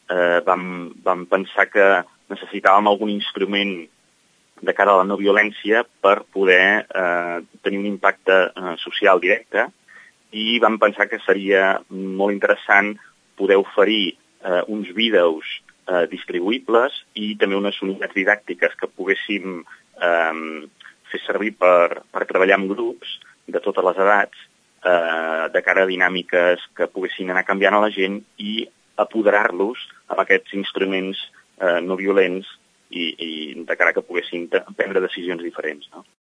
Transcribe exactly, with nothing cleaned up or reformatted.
eh, vam, vam pensar que necessitàvem algun instrument de cara a la no violència per poder eh, tenir un impacte eh, social directe, i vam pensar que seria molt interessant poder oferir eh, uns vídeos eh, distribuïbles i també unes unitats didàctiques que poguéssim eh, fer servir per, per treballar en grups de totes les edats, eh, de cara a dinàmiques que poguessin anar canviant a la gent i apoderar-los amb aquests instruments eh, no violents i, i de cara que poguessin prendre decisions diferents, no?